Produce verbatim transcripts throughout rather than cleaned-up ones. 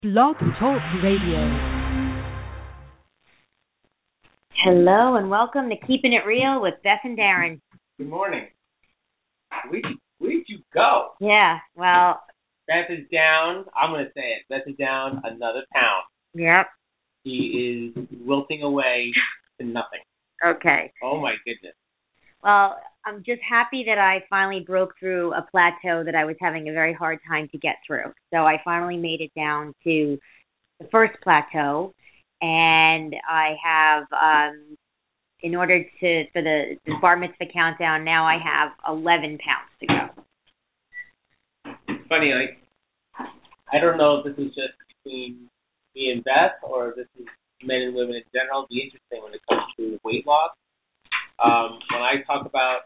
Blog Talk Radio. Hello and welcome to Keeping It Real with Beth and Darren. Good morning. Where'd you, where'd you go? Yeah, well... Beth is down. I'm going to say it. Beth is down another pound. Yep. She is wilting away to nothing. Okay. Oh, my goodness. Well, I'm just happy that I finally broke through a plateau that I was having a very hard time to get through. So I finally made it down to the first plateau, and I have, um, in order to, for the, the bar mitzvah countdown, now I have eleven pounds to go. It's funny, like, I don't know if this is just between me and Beth or if this is men and women in general. It'd be interesting when it comes to weight loss. Um, when I talk about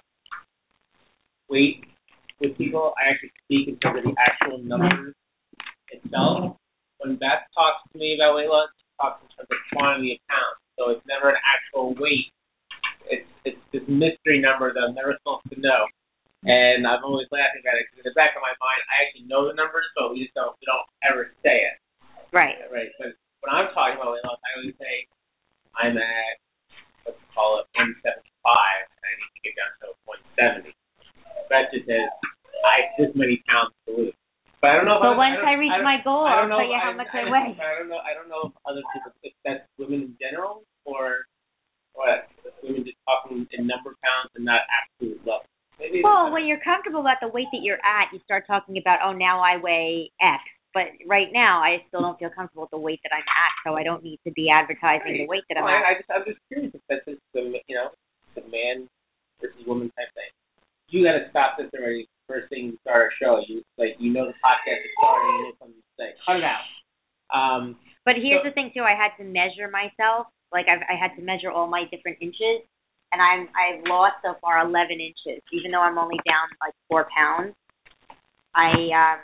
weight with people, I actually speak in terms of the actual numbers itself. When Beth talks to me about weight loss, she talks in terms of quantity of pounds. So it's never an actual weight. It's it's this mystery number that I'm never supposed to know. And I'm always laughing at it because in the back of my mind, I actually know the numbers, but we just don't we don't ever say it. Right. Right. But when I'm talking about weight loss, I always say I'm at, let's call it one seventy-five, and I need to get down to one seventy. That just says I have this many pounds to lose. But I don't know. If but I, once I, I reach I my goal, I'll tell you I, how much I, I, I weigh. I don't know. I don't know if other people, if that's women in general, or what? If women just talking in number pounds and not absolute level. Maybe well, when you're comfortable at the weight that you're at, you start talking about, oh, now I weigh X. But right now, I still don't feel comfortable with the weight that I'm at, so I don't need to be advertising right. the weight that I'm well, at. I just, I'm just curious if that's just the, you know, the man versus woman type thing. You got to stop this already. First thing you start a show, you like you know the podcast is starting, you know something to say. Cut it out. Um, but here's so, the thing too: I had to measure myself. Like I've, I had to measure all my different inches. And I'm I've lost so far eleven inches, even though I'm only down like four pounds. I um.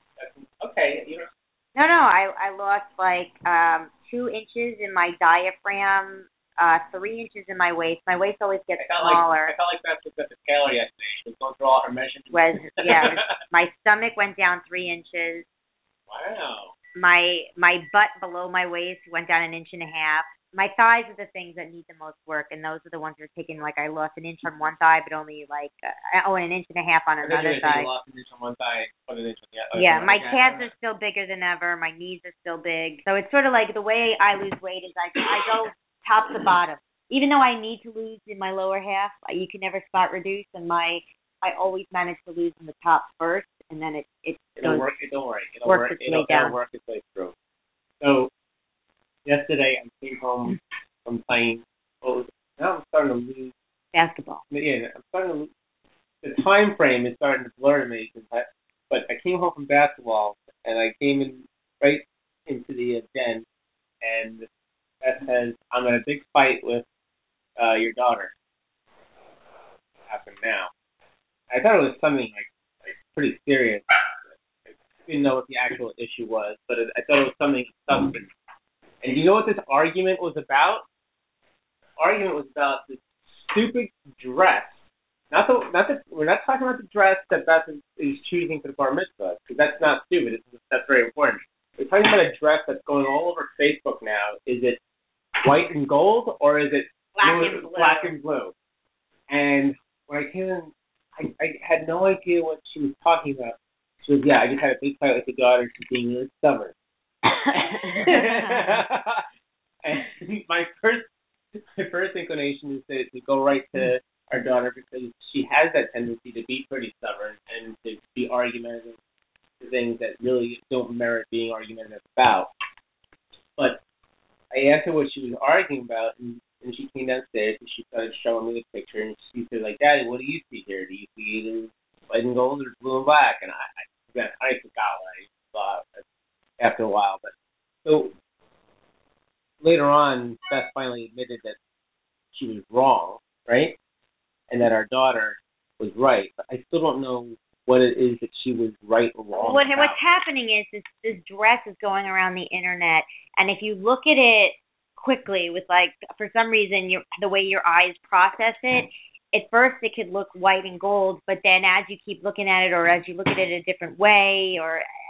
Okay. You know. No, no. I I lost like um two inches in my diaphragm, uh, three inches in my waist. My waist always gets I felt smaller. Like, I felt like that's what the Taylor yesterday. She was going through all her measurements. Was yeah. My stomach went down three inches. Wow. My my butt below my waist went down an inch and a half. My thighs are the things that need the most work, and those are the ones that are taking, like, I lost an inch on one thigh, but only, like, uh, oh, and an inch and a half on another thigh. I lost an inch on one thigh, put an inch on the other. Yeah, my calves are still bigger than ever. My knees are still big. So it's sort of like the way I lose weight is I, I go top to bottom. Even though I need to lose in my lower half, you can never spot reduce, and my I always manage to lose in the top first, and then it it it'll goes, work. It don't worry. It'll works work. its It'll, way down. it'll work its way through. So yesterday I came home from playing. Well, now I'm starting to lose basketball. Yeah, I'm starting to lose. The time frame is starting to blur to me. I, but I came home from basketball and I came in right into the uh, den, and Beth says, "I'm in a big fight with uh, your daughter." Happened now. I thought it was something like, like pretty serious. I didn't know what the actual issue was, but it, I thought it was something substance. And do you know what this argument was about? The argument was about this stupid dress. Not the, not the, we're not talking about the dress that Beth is, is choosing for the bar mitzvah, because that's not stupid. It's, that's very important. We're talking about a dress that's going all over Facebook now. Is it white and gold, or is it black blue, and blue? Black and blue. And when I came in, I, I had no idea what she was talking about. She was, yeah, I just had a big fight with the daughter. She's being really stubborn. And my first, my first inclination is to, to go right to our daughter, because she has that tendency to be pretty stubborn and to be argumentative for things that really don't merit being argumentative about. But I asked her what she was arguing about, and And she came downstairs and she started showing me the picture, and she said, like, "Daddy, what do you see here? Do you see it as white and gold or blue and black?" And I, I, I forgot what I thought after a while. But so later on, Beth finally admitted that she was wrong, right? And that our daughter was right. But I still don't know what it is that she was right or wrong what, about. What's happening is this, this dress is going around the internet, and if you look at it quickly with, like, for some reason, your, the way your eyes process it, at first it could look white and gold, but then as you keep looking at it, or as you look at it a different way, or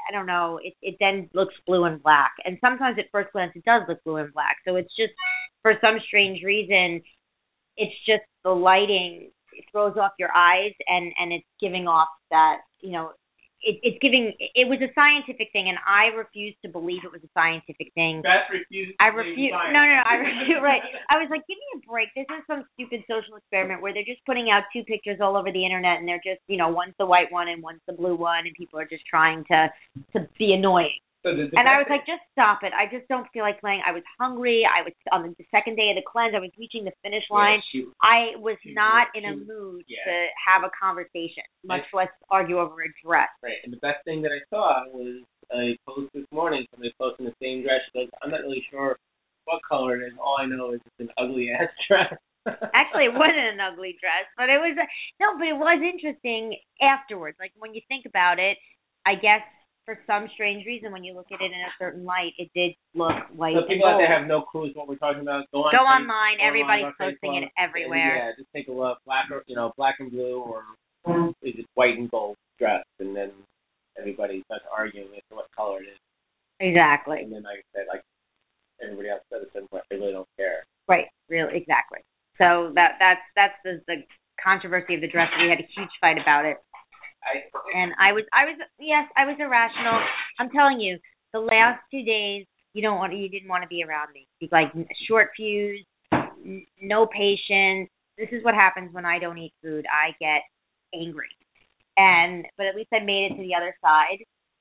I don't know, it, it then looks blue and black. And sometimes at first glance it does look blue and black. So it's just, for some strange reason, it's just the lighting, it throws off your eyes, and, and it's giving off that, you know, it, it's giving, it was a scientific thing, and I refused to believe it was a scientific thing. Beth refused I refuse. No, no, no, I refuse, right. I was like, give me a break. This is some stupid social experiment where they're just putting out two pictures all over the internet, and they're just, you know, one's the white one and one's the blue one, and people are just trying to, to be annoying. So the, the and I was like, just stop it. I just don't feel like playing. I was hungry. I was on the second day of the cleanse. I was reaching the finish line. Yeah, she, I was she, not she, in a mood yeah. to have a conversation, much right. less argue over a dress. Right. And the best thing that I saw was a post this morning. Somebody posting the same dress. She goes, I'm not really sure what color it is. All I know is it's an ugly ass dress. Actually, it wasn't an ugly dress, but it was a, no, but it was interesting afterwards. Like when you think about it, I guess. For some strange reason, when you look at it in a certain light, it did look white. So people and out there have no clues what we're talking about. Go on. Go Facebook, online. Everybody's posting it everywhere. Yeah, just take a look. Black or you know, black and blue, or is it white and gold dress? And then everybody starts arguing as to what color it is. Exactly. And then like I said, like everybody else said, they really don't care. Right. Real. Exactly. So that that's that's the, the controversy of the dress. We had a huge fight about it. I, and I was, I was, yes, I was irrational. I'm telling you, the last two days, you don't want, you didn't want to be around me. Like short fuse, n- no patience. This is what happens when I don't eat food. I get angry, and but at least I made it to the other side.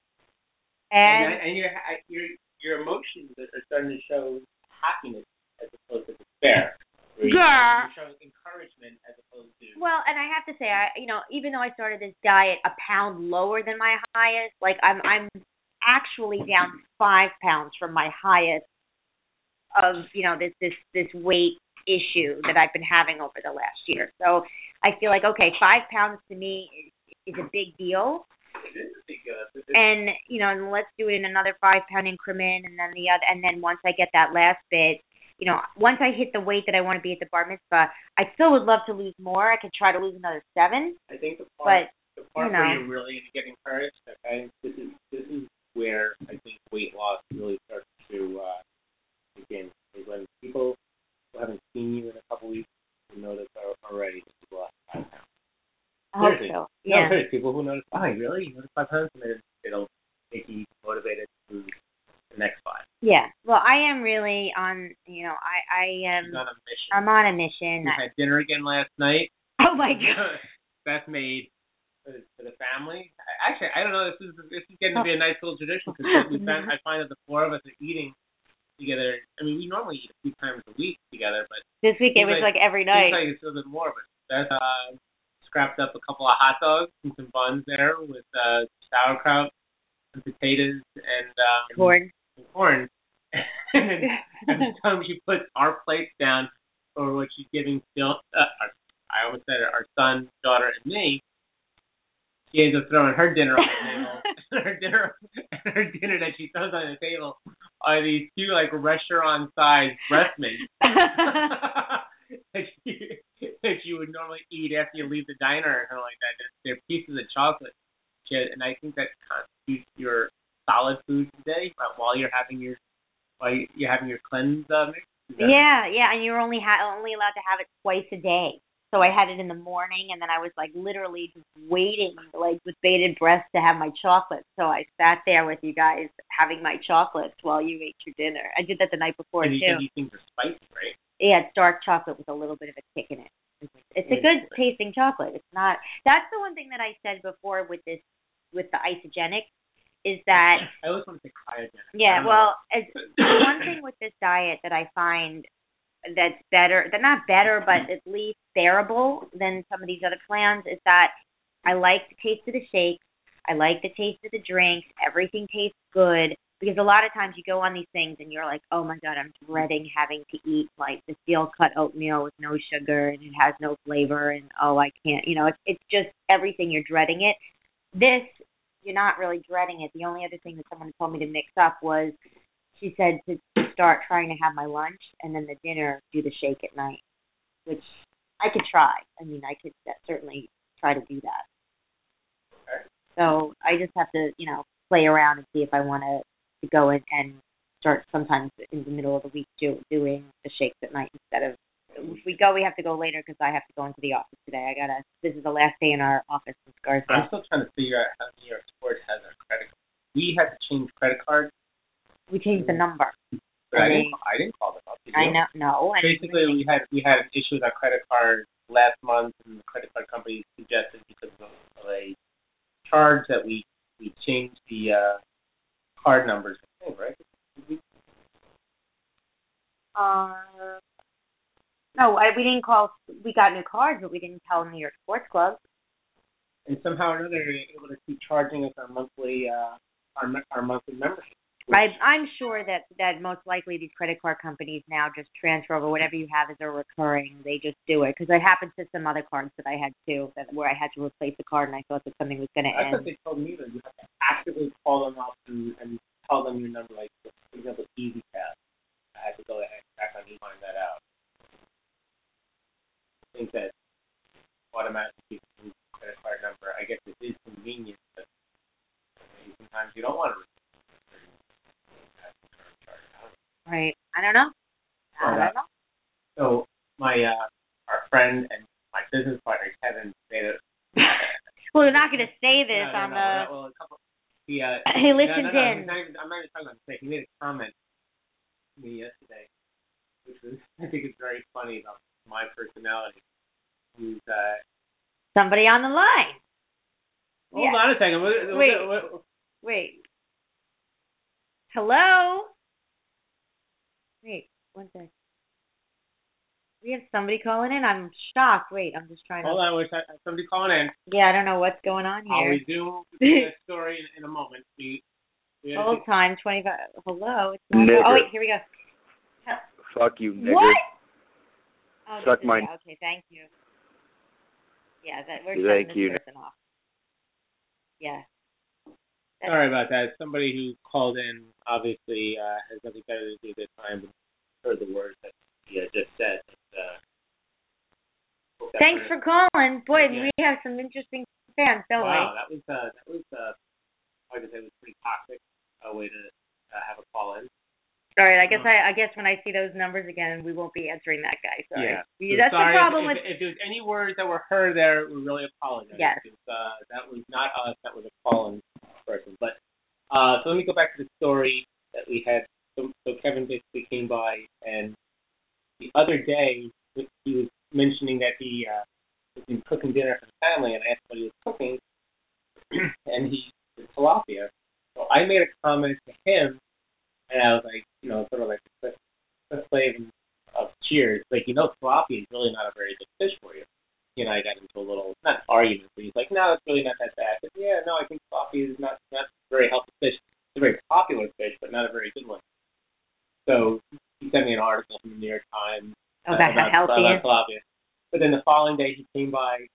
And and, and your your your emotions are starting to show happiness as opposed to despair. You're, yeah. you're showing encouragement as opposed to. Well, and I have to say, I you know, even though I started this diet a pound lower than my highest, like I'm I'm actually down five pounds from my highest of you know this this this weight issue that I've been having over the last year. So I feel like okay, five pounds to me is is a big deal. It is a big deal. And you know, and let's do it in another five pound increment, and then the other, and then once I get that last bit. You know, once I hit the weight that I want to be at the bar mitzvah, I still would love to lose more. I could try to lose another seven. I think the part, but, the part you know. where you're really going to get encouraged, okay, this is this is where I think weight loss really starts to uh, begin. Is when people who haven't seen you in a couple weeks who notice already that you've lost five pounds. I hope so. Yeah. No, there's people who notice, oh, really? You notice five pounds? And then it'll make you motivated to lose the next five. Yeah. Well, I am really on, you know, I, I am. She's on a mission. I'm on a mission. We had dinner again last night. Oh, my God. Beth made for, for the family. Actually, I don't know. This is this is getting to be a nice little tradition because we found, I find that the four of us are eating together. I mean, we normally eat a few times a week together, but this week it was like, like every night. Seems like it's a little bit more, but Beth uh, scrapped up a couple of hot dogs and some buns there with uh, sauerkraut and potatoes and um, corn. And corn. And every time she puts our plates down for what she's giving Phil, uh, our, I almost said it, our son, daughter, and me, she ends up throwing her dinner on the table. her dinner, her dinner that she throws on the table are these two like restaurant-sized breast meats that, she, that you would normally eat after you leave the diner or something like that. They're, they're pieces of chocolate, and I think that constitutes your solid food today while you're having your while you're having your cleanse uh, mix. Yeah, right? yeah, and you're only ha- only allowed to have it twice a day. So I had it in the morning, and then I was like literally just waiting, like with bated breath, to have my chocolate. So I sat there with you guys having my chocolates while you ate your dinner. I did that the night before and too. And these things are spicy, right? Yeah, it's dark chocolate with a little bit of a kick in it. It's a good tasting chocolate. It's not. That's the one thing that I said before with this, with the isogenic. Is that I always want to say cryogenic. Yeah, well, as, one thing with this diet that I find that's better, that not better, but at least bearable than some of these other plans is that I like the taste of the shakes, I like the taste of the drinks, everything tastes good, because a lot of times you go on these things and you're like, oh my God, I'm dreading having to eat like the steel cut oatmeal with no sugar and it has no flavor and oh, I can't, you know, it's, it's just everything, you're dreading it. This, you're not really dreading it. The only other thing that someone told me to mix up was, she said to start trying to have my lunch and then the dinner, do the shake at night, which I could try. I mean, I could certainly try to do that. Okay. So I just have to, you know, play around and see if I want to to go in and start sometimes in the middle of the week do, doing the shakes at night instead of. If we go, we have to go later because I have to go into the office today. I gotta. This is the last day in our office in Scarsdale. I'm still trying to figure out how New York Sports has our credit card. We had to change credit cards. We changed the number. But I didn't. I didn't call them up. Did you? I know. No. I Basically, we had we had an issue with our credit card last month, and the credit card company suggested because of a charge that we we changed the uh, card numbers. Oh, right. Uh. No, I, we didn't call. We got new cards, but we didn't tell New York Sports Club. And somehow or another, they're able to keep charging us our monthly, uh, our our monthly membership. I, I'm sure that, that most likely these credit card companies now just transfer over whatever you have as a recurring. They just do it because it happened to some other cards that I had too, that where I had to replace the card and I thought that something was going to end. I thought they told me that you have to actively call them up and, and tell them your number, like for example, Easy Pass. I had to go ahead back on you find that out. I think that automatically people lose the credit card number. I guess it is convenient, but sometimes you don't want to receive it. Right. I don't know. I But, don't uh, know. So my uh, our friend and my business partner Kevin made a. Well, you're not going to say this no, no, on no, the. no, well, a couple, he uh, He listened no, no, no, in. he's not even, I'm not even talking about this. He made a comment to me yesterday, which was I think is very funny about my personality. Who's uh? Somebody on the line. Hold Yeah. on a second. What, Wait. What, what, Wait. Hello? Wait, one sec. We have somebody calling in? I'm shocked. Wait, I'm just trying hold to... on, wait, somebody calling in. Yeah, I don't know what's going on I'll here. resume the story in, in a moment. We, we Hold time, twenty-five... Hello? It's not... Nigger. Oh, wait, here we go. Fuck you, nigger. What? Oh, Suck this is- my- yeah, okay, thank you. Yeah, that we're Thank shutting this you. person off. Yeah. That's- Sorry about that. Somebody who called in obviously uh, has nothing better to do this time than heard the words that he uh, just said. Uh, Thanks for calling. Boy, Yeah. we have some interesting fans, don't wow, that was uh, that was uh, like I said, it was pretty toxic a way to uh, have a call in. we? All right, I guess I, I guess when I see those numbers again, we won't be answering that guy. Sorry. Yeah. We- So That's sorry the problem if, with. if, if there's any words that were heard there, we really apologize. Yes. Because, uh, that was not us. That was a call-in person. But uh, so let me go back to the story that we had. So, so Kevin basically came by, and the other day he was mentioning that he uh, was been cooking dinner for the family, and I asked what he was cooking, and he did tilapia. So I made a comment to him, and I was like, you know, sort of like the slave of cheers. Like, you know, tilapia is really not a very good fish for you. He and I got into a little, not argument, but he's like, no, it's really not that bad. I said, yeah, no, I think tilapia is not, not a very healthy fish. It's a very popular fish, but not a very good one. So he sent me an article from the New York Times Oh, about how healthy it is. about tilapia. But then the following day, he came by.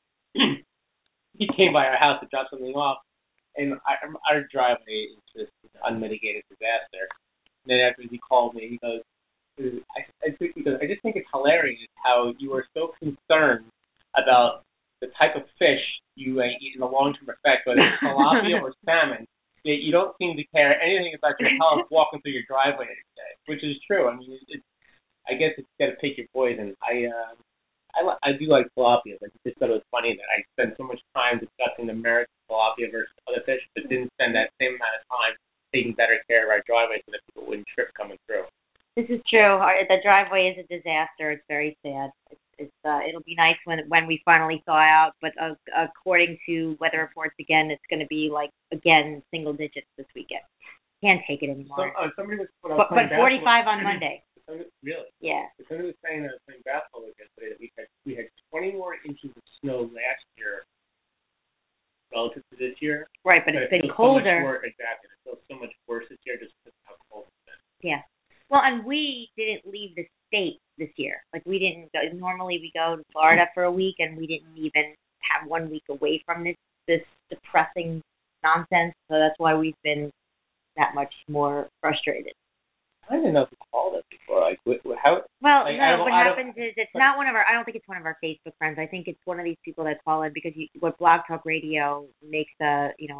he came by our house to drop something off, and I, our driveway is just an unmitigated disaster. And then after he called me, he goes, I, I, think, he goes, I just think it's hilarious how you are so concerned about the type of fish you uh, eat in the long-term effect, whether it's tilapia or salmon, yet you don't seem to care anything about your health walking through your driveway every day, which is true. I mean, it, it's, I guess it's got to pick your poison. I, uh, I, I do like tilapia. I just thought it was funny that I spent so much time discussing the merits of tilapia versus other fish, but didn't spend that same amount of time taking better care of our driveway so that people wouldn't trip coming through. This is true. Our, the driveway is a disaster. It's very sad. It's, it's uh, it'll be nice when when we finally thaw out, but uh, according to weather reports, again, it's going to be like again single digits this weekend. Can't take it anymore. So, uh, somebody was, when I was but but playing forty-five basketball- on Monday. Really? Yeah. Somebody was saying that I was playing basketball yesterday that we had we had twenty more inches of snow last year relative to this year. Right, but it's it been feels so much colder. worse, exactly. It feels so much worse this year just because of how cold it's been. Yeah. Well, and we didn't leave the state this year. Like we didn't go. Normally we go to Florida for a week, and we didn't even have one week away from this this depressing nonsense. So that's why we've been that much more frustrated. I don't even know if we called it before. Like, what, how? Well, like, no. I What I happens is it's not one of our. I don't think it's one of our Facebook friends. I think it's one of these people that call in because you, what Blog Talk Radio makes a you know a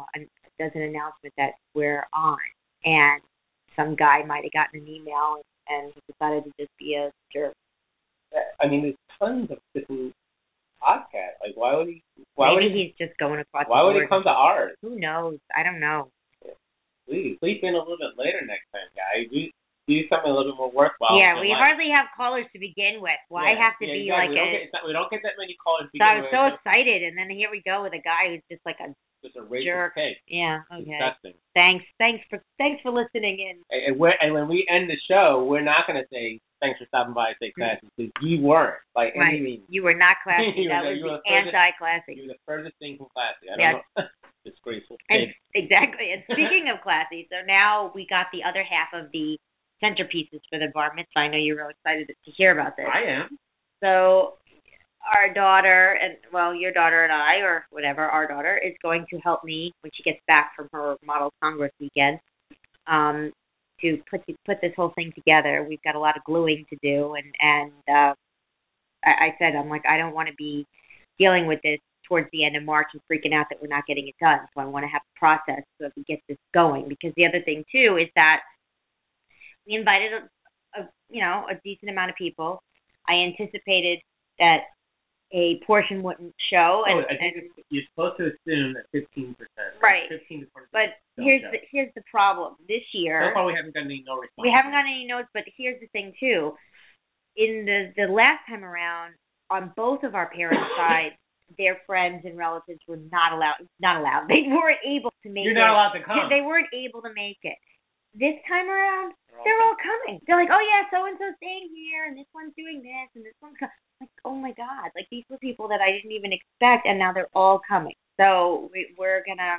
does an announcement that we're on, and some guy might have gotten an email and, and he decided to just be a jerk. I mean, there's tons of different podcasts. Like, why would he? Why Maybe would he, he's just going across. Why the would board. he come to ours? Who knows? I don't know. Please sleep in a little bit later next time, guys. We do something a little bit more worthwhile. Yeah, we life. hardly have callers to begin with. Why yeah, have to yeah, be exactly. like we don't a? Get, not, we don't get that many callers. To So I begin was with. so excited, and then here we go with a guy who's just like a Just a racist jerk. cake. Yeah. Okay. Disgusting. Thanks. Thanks for thanks for listening in. And, and, we're, and when we end the show, we're not going to say thanks for stopping by and say classy because you weren't by Right. any means. You were not classy. You That were- was you the were furthest- anti-classy. You're the furthest thing from classy. I don't Yes. know. Disgraceful. And, Cake. exactly. And speaking of classy, so now we got the other half of the centerpieces for the bar mitzvah. I know you're real excited to hear about this. I am. So our daughter, and well, your daughter and I, or whatever, our daughter, is going to help me when she gets back from her Model Congress weekend um, to put put this whole thing together. We've got a lot of gluing to do, and, and uh, I, I said, I'm like, I don't want to be dealing with this towards the end of March and freaking out that we're not getting it done. So I want to have a process so that we get this going. Because the other thing, too, is that we invited, a, a you know, a decent amount of people. I anticipated that a portion wouldn't show. And, oh, I think and, it's, you're supposed to assume that fifteen percent. Right. fifteen to twenty percent. But here's the, here's the problem. This year, so far we haven't gotten any no response. we haven't gotten any notes, but here's the thing, too. In the, the last time around, on both of our parents' sides, their friends and relatives were not allowed, not allowed. They weren't able to make You're it. not allowed to come. They weren't able to make it. This time around, they're all coming. They're like, oh, yeah, so-and-so's staying here, and this one's doing this, and this one's coming. Like, oh, my God. Like, these were people that I didn't even expect, and now they're all coming. So we, we're going to,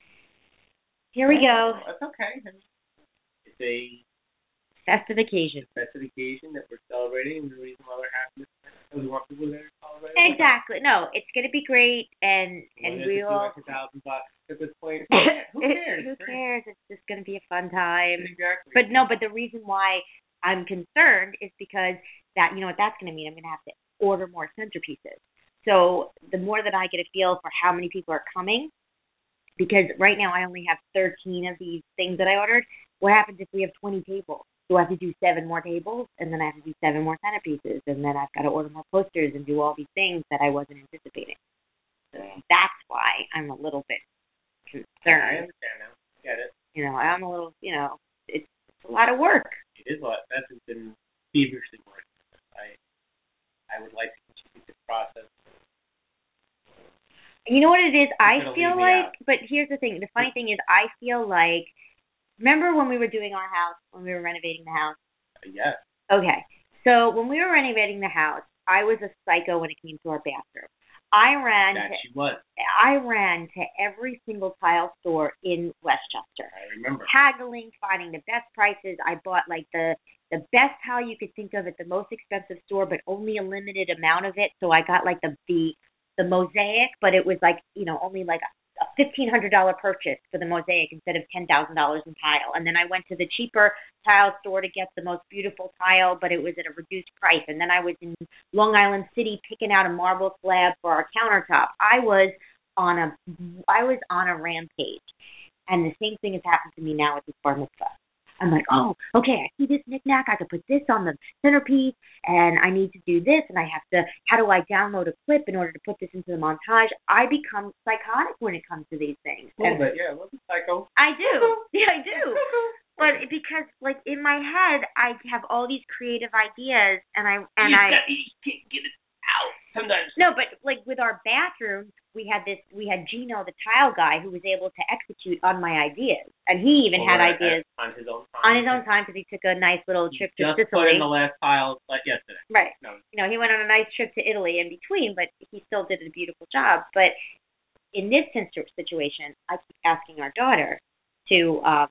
here we go. That's okay. It's a Festive occasion. festive occasion that we're celebrating, and the reason why we're having this, we want people there to celebrate. Exactly. No, it's going to be great, and, and we we'll. like a thousand bucks at this point. Who It- cares? Who cares? It's just going to be a fun time. Exactly. But no, but the reason why I'm concerned is because that, you know what that's going to mean? I'm going to have to order more centerpieces. So the more that I get a feel for how many people are coming, because right now I only have thirteen of these things that I ordered. What happens if we have twenty tables? Do I have to do seven more tables, and then I have to do seven more centerpieces, and then I've got to order more posters and do all these things that I wasn't anticipating. So that's why I'm a little bit I concerned. understand now. Get it. You know, I'm a little, you know, it's, it's a lot of work. It is a lot. That's been feverishly working. I, I would like to continue this process. You know what it is? I gonna feel leave me like, out. but here's the thing. The funny thing is, I feel like, remember when we were doing our house, when we were renovating the house? Yes. Okay. So when we were renovating the house, I was a psycho when it came to our bathroom. I ran That to, she was. I ran to every single tile store in Westchester, I remember. haggling, finding the best prices. I bought like the the best tile you could think of at the most expensive store, but only a limited amount of it. So I got like the the the mosaic, but it was like, you know, only like a, a fifteen hundred dollars purchase for the mosaic instead of ten thousand dollars in tile. And then I went to the cheaper tile store to get the most beautiful tile, but it was at a reduced price. And then I was in Long Island City picking out a marble slab for our countertop. I was on a, I was on a rampage. And the same thing has happened to me now with this bar mitzvah. I'm like, oh, okay, I see this knickknack. I could put this on the centerpiece, and I need to do this, and I have to, how do I download a clip in order to put this into the montage? I become psychotic when it comes to these things. A little And bit, yeah. A little bit psycho. I do. Yeah, I do. But because, like, in my head, I have all these creative ideas, and I, and you I, got, you can't get it out sometimes. no, but like with our bathroom, we had this, we had Gino, the tile guy, who was able to execute on my ideas, and he even Well, had right, ideas on his own time. on his own time because he took a nice little trip to Just put Sicily. in the last tile like yesterday. Right. No. You know, he went on a nice trip to Italy in between, but he still did a beautiful job. But in this situ- situation, I keep asking our daughter to um,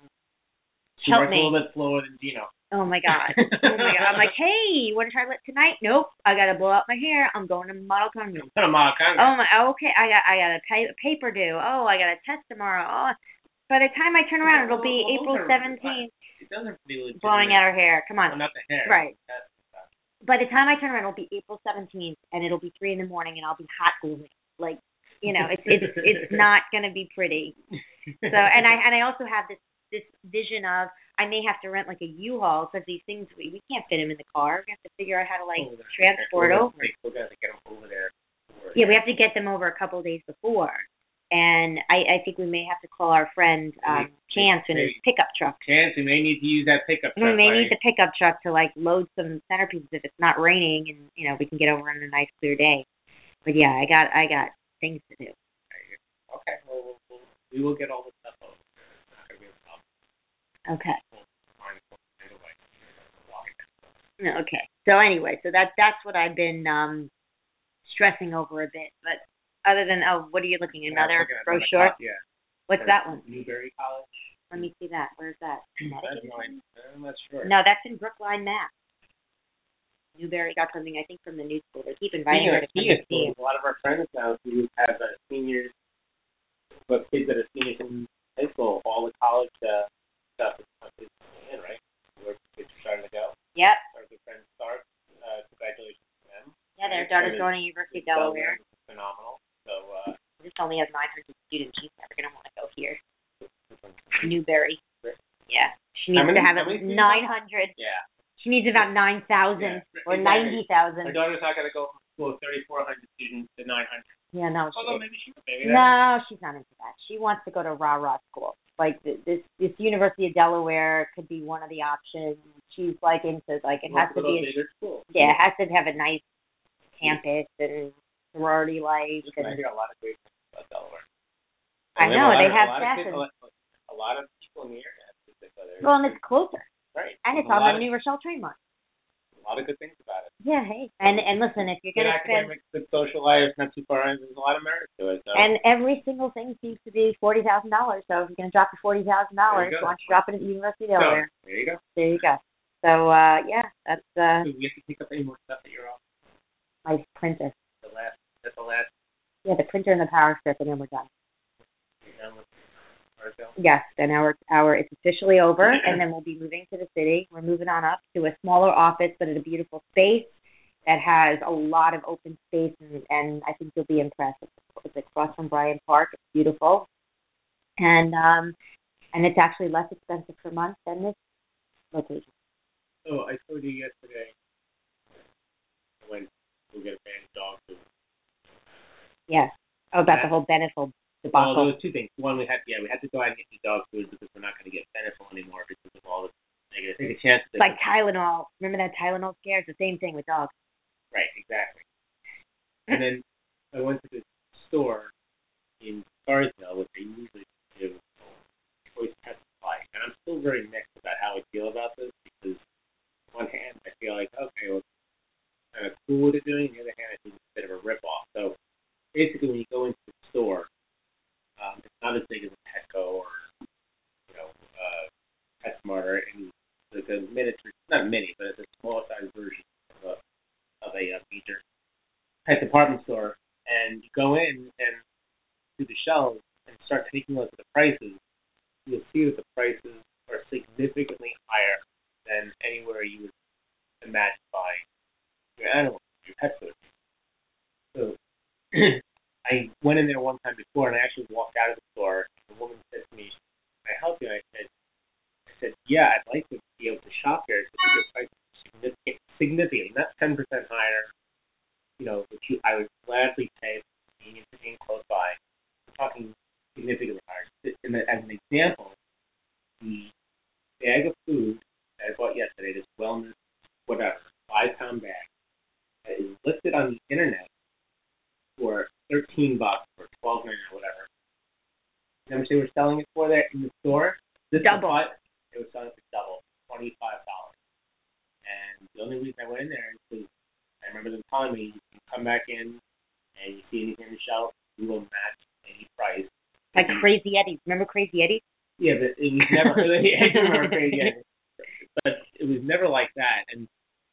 She help works me. a little bit slower than Gino. Oh my god! Oh my god! I'm like, hey, you want to try it tonight? Nope. I gotta blow out my hair. I'm going to Model Congress. Put a mile Congress. Oh my. Okay. I got. I got a pay, paper due. Oh, I got a test tomorrow. Oh, by the time I turn around, it'll be Well, April those are- seventeenth. It doesn't be legitimate. Blowing out her hair. Come on. Well, not the hair. Right. That's the stuff. By the time I turn around, it'll be April seventeenth, and it'll be three in the morning, and I'll be hot gluing. Like, you know, it's it's it's not going to be pretty. So, and I and I also have this this vision of I may have to rent like a U-Haul because these things we, we can't fit them in the car. We have to figure out how to like Oh, transport we're over. gonna- We're going to get them over there. Over Yeah, we there. have to get them over a couple of days before. And I, I think we may have to call our friend um, Chance in his pickup truck. Chance, we may need to use that pickup truck. We may buddy. need the pickup truck to like load some centerpieces if it's not raining, and you know we can get over on a nice clear day. But yeah, I got I got things to do. Okay, well, we'll, we'll we will get all the stuff over. It's not going to be a problem. Okay. We'll find it away. Okay. So anyway, so that that's what I've been um, stressing over a bit. But other than oh, what are you looking at? Another Yeah, brochure? Yeah. What's that one? Newberry College. Let me see that. Where's that? That's mine. I'm not sure. No, that's in Brookline, Mass. Newberry got something, I think, from the new school. They keep inviting her to come and see it. A lot of our friends now who have uh, seniors, but kids that are seniors in high school, all the college uh, stuff is is coming in, right? Where kids are starting to go. Yep. Our good friends start. Uh, congratulations to them. Yeah, their daughter's going to University of Delaware. Phenomenal. So, uh, This only has nine hundred students. She's never going to want to go here. Newberry. Yeah. She needs many- to have how it many students? nine hundred. yeah. She needs about nine thousand Yeah, or exactly. ninety thousand. Our daughter's not going to go from school of thirty-four hundred students to nine hundred. Yeah, no, Although she, maybe she would. Maybe no, she's not into that. She wants to go to rah-rah school. Like th- this, this University of Delaware could be one of the options. She's like into like it has to be. A, bigger school. yeah, it has to have a nice campus and sorority life. Listen, I And, hear a lot of great things about Delaware. I They know, a lot they of- have a lot of classes. kids- A lot, a lot of people in the area. That go there. well, and it's closer, right. and it's a on lot the of, New Rochelle train line. A lot of good things about it. Yeah, hey. And and listen, if you're Good gonna spend academics, good social life, not too far in. There's a lot of merit to it. So. and every single thing seems to be forty thousand dollars. So if you're gonna drop the forty thousand dollars, There you go. why don't you drop it at the University of So, Delaware? there you go. There you go. So uh yeah, that's uh Do we have to pick up any more stuff that you're off? my printer. The last. That's the last. Yeah, the printer and the power strip, and then we're done. You're done with Argo? Yes, then our our it's officially over, and then we'll be moving to the city. We're moving on up to a smaller office, but at a beautiful space that has a lot of open space, and, and I think you'll be impressed. It's, it's across from Bryant Park. It's beautiful, and um, and it's actually less expensive per month than this location. Oh, I told you yesterday. I went to get a band dog food. Yes. Oh, about Yeah. the whole Beneful Well, debacle. there was two things. One, we had yeah, we had to go out and get new dog food because we're not going to get Beneful anymore because of all the negative. Take a chance. It's like Tylenol. Remember that Tylenol scare? It's the same thing with dogs. Right, exactly. And then I went to the store in Scarsdale, which I usually do choice pet supply, and I'm still very mixed about how I feel about this because on one hand I feel like okay, well, it's kind of cool what they're doing. On the other hand, I think it's a bit of a ripoff. So basically, when you go into the store, um, it's not as big as a Petco or you know uh, PetSmart or any like a miniature, not mini, but it's a smaller size version of a of a uh, major pet department store, and you go in and to the shelves and start taking a look at the prices, you'll see that the prices are significantly higher than anywhere you would imagine buying your animal, your pet food. So I went in there one time before, and I actually walked out of the store. And the woman said to me, "Can I help you?" And I said, "I said, yeah, I'd like to be able to shop here because your prices are significant, significantly, not ten percent higher. You know, which you, I would gladly pay for convenience of being close by. I'm talking significantly higher. And as an example, the bag of food that I bought yesterday, this wellness, whatever, five-pound bag, that is listed on the internet for thirteen bucks or twelve ninety or whatever. You know how much they were selling it for there in the store? This Double. Was, it was selling for double, twenty-five dollars. And the only reason I went in there is because I remember them telling me you can come back in and you see anything on the shelf, we will match any price. Like Crazy Eddie. Remember Crazy Eddie? Yeah, but it was never really. I do remember Crazy Eddie, but it was never like that. And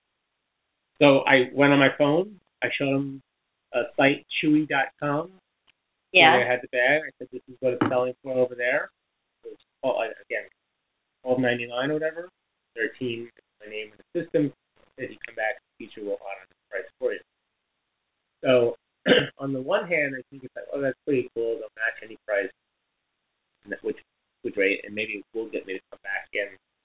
so I went on my phone. I showed them a site, Chewy dot com. Yeah. Where I had the bag. I said, "This is what it's selling for over there." It was oh, again, twelve ninety nine or whatever. Thirteen, my name in the system. If you come back, the feature will honor the price for you. So on the one hand, I think it's like, oh, that's pretty cool. They'll match any price, which which rate, and maybe we'll get me to come back in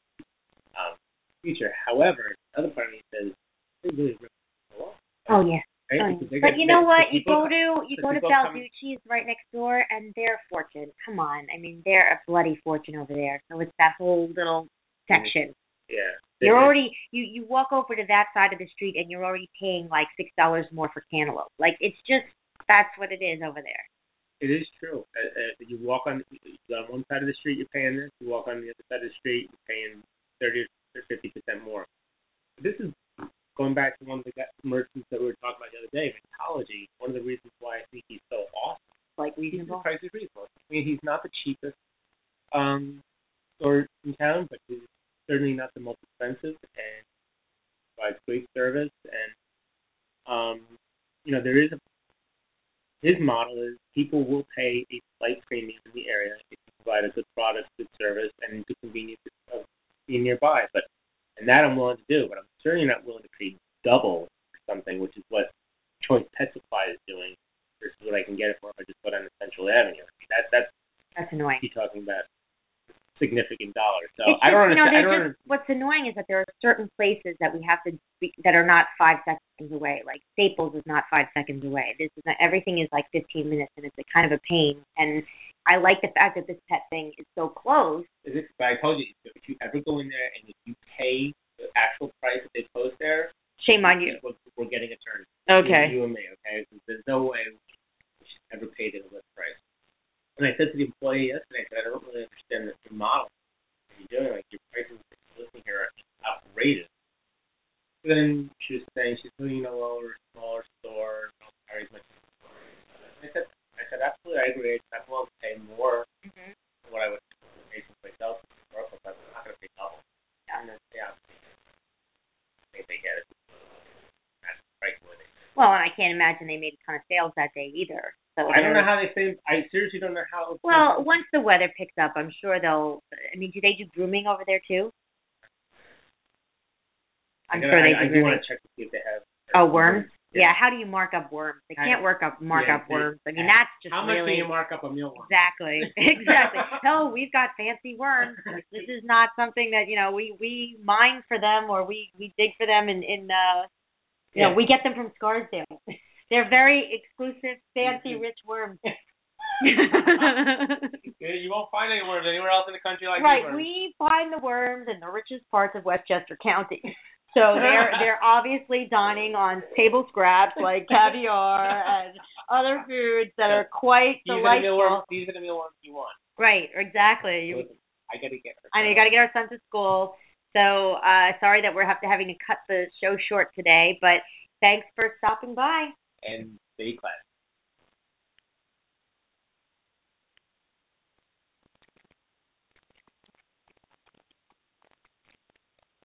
um, future. However, the other part of me says they really rip the law. Oh yeah. Right? Oh, Because they're but gonna- you know the what? You people- go to you the go to people coming- Balducci's right next door, and they're a fortune. Come on, I mean they're a bloody fortune over there. So it's that whole little section. Yeah. You're already you you walk over to that side of the street, and you're already paying like six dollars more for cantaloupe. Like it's just that's what it is over there. It is true. Uh, uh, you walk on on one side of the street, you're paying this. You walk on the other side of the street, you're paying thirty or fifty percent more. This is going back to one of the merchants that we were talking about the other day, Mixology. One of the reasons why I think he's so awesome, Like his reasonable. price is reasonable. I mean, he's not the cheapest um, store in town, but he's certainly not the most expensive, and provides great service. And um, you know, there is a his model is people will pay a slight premium in the area if you provide a good product, good service, and the convenience of being nearby. But and that I'm willing to do, but I'm certainly not willing to pay double for something, which is what Choice Pet Supply is doing versus what I can get it for if I just go down to Central Avenue. I mean, that that's That's annoying. you're talking about significant dollars. So It's I don't just, you know, understand. I there's don't just, what's annoying is that there are certain places that we have to be, that are not five seconds away. Like Staples is not five seconds away. This is not, everything is like fifteen minutes, and it's a kind of a pain. And I like the fact that this pet thing is so close. Is it, but I told you, if you ever go in there and if you pay the actual price that they post there, Shame on you. we're, we're getting a turn. Okay. You, you and me, okay? There's no way we should ever pay the list price. And I said to the employee yesterday, I said, I don't really understand the, the model that you're doing. Like, your prices that you're listing here are outrageous. So then she was saying she's doing a lower, smaller store, don't carry as much. I said, I said, absolutely, I agree. I'm willing to pay more Mm-hmm. than what I would pay someplace else, but I'm not going to pay double. And then, yeah, I think they get it. That's the price where they Well, and I can't imagine they made a ton of sales that day either. So I don't they're- know how they say. I seriously don't know how. Well, once the weather picks up, I'm sure they'll. I mean, do they do grooming over there too? I'm I, sure they I, I do do grooming. want to check to see if they have. Oh, worms? Yeah. Yeah. How do you mark up worms? They I- can't work up mark yeah, up they- worms. I mean, that's just How much really can you mark up a mealworm? exactly exactly. No, we've got fancy worms. This is not something that you know we we mine for them or we we dig for them in in uh you know Yeah. we get them from Scarsdale. They're very exclusive, fancy, rich worms. Yeah, you won't find any worms anywhere else in the country like Right, these worms. we find the worms in the richest parts of Westchester County. So they're they're obviously dining on table scraps like caviar and other foods that are quite These are the mealworms. delightful. These are the mealworms you want. Right, exactly. You, Listen, I gotta get. her I know you got to get our son to school. So uh, sorry that we're have to having to cut the show short today, but thanks for stopping by. and stay classy.